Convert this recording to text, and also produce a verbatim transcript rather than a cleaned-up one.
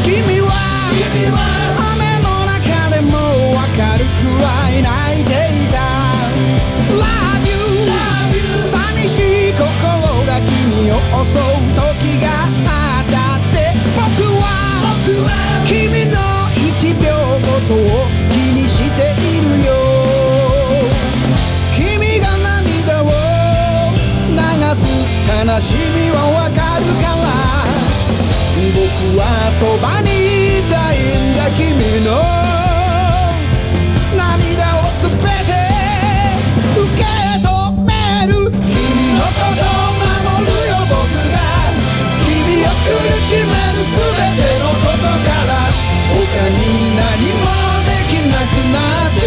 君は雨の中でもわかるくらい泣いていた Love you 寂しい心が君を襲う時があったって僕は君の一秒ごとを気にしているよ君が涙を流す悲しみはわかるから僕はそばにいたいんだ君の涙をすべて受け止める君のことを守るよ僕が君を苦しめるすべてのことから他に何もできなくなって